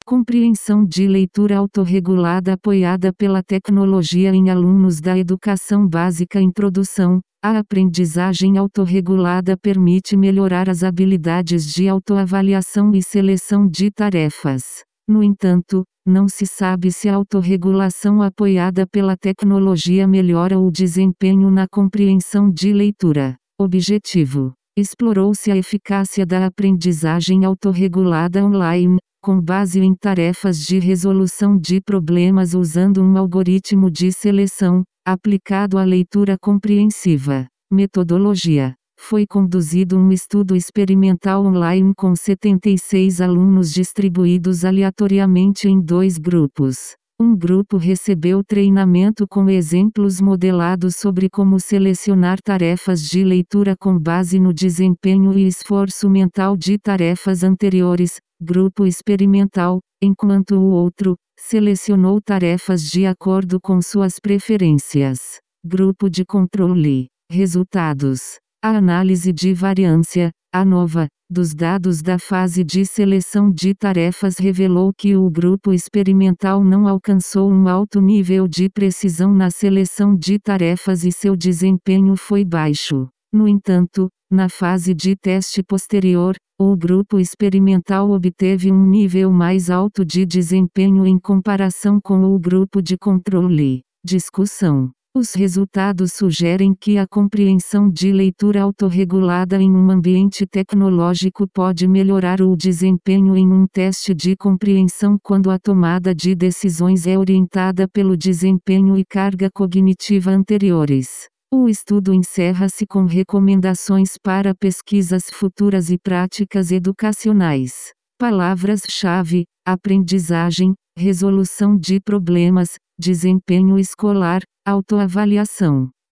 Compreensão de leitura autorregulada apoiada pela tecnologia em alunos da educação básica. Introdução. A aprendizagem autorregulada permite melhorar as habilidades de autoavaliação e seleção de tarefas. No entanto, não se sabe se a autorregulação apoiada pela tecnologia melhora o desempenho na compreensão de leitura. Objetivo: explorou-se a eficácia da aprendizagem autorregulada online, com base em tarefas de resolução de problemas usando um algoritmo de seleção, aplicado à leitura compreensiva. Metodologia: foi conduzido um estudo experimental online com 76 alunos distribuídos aleatoriamente em 2 grupos. Um grupo recebeu treinamento com exemplos modelados sobre como selecionar tarefas de leitura com base no desempenho e esforço mental de tarefas anteriores, grupo experimental, enquanto o outro selecionou tarefas de acordo com suas preferências. Grupo de controle. Resultados: a análise de variância, ANOVA, dos dados da fase de seleção de tarefas revelou que o grupo experimental não alcançou um alto nível de precisão na seleção de tarefas e seu desempenho foi baixo. No entanto, na fase de teste posterior, o grupo experimental obteve um nível mais alto de desempenho em comparação com o grupo de controle. Discussão: os resultados sugerem que a compreensão de leitura autorregulada em um ambiente tecnológico pode melhorar o desempenho em um teste de compreensão quando a tomada de decisões é orientada pelo desempenho e carga cognitiva anteriores. O estudo encerra-se com recomendações para pesquisas futuras e práticas educacionais. Palavras-chave: aprendizagem, resolução de problemas, desempenho escolar, autoavaliação.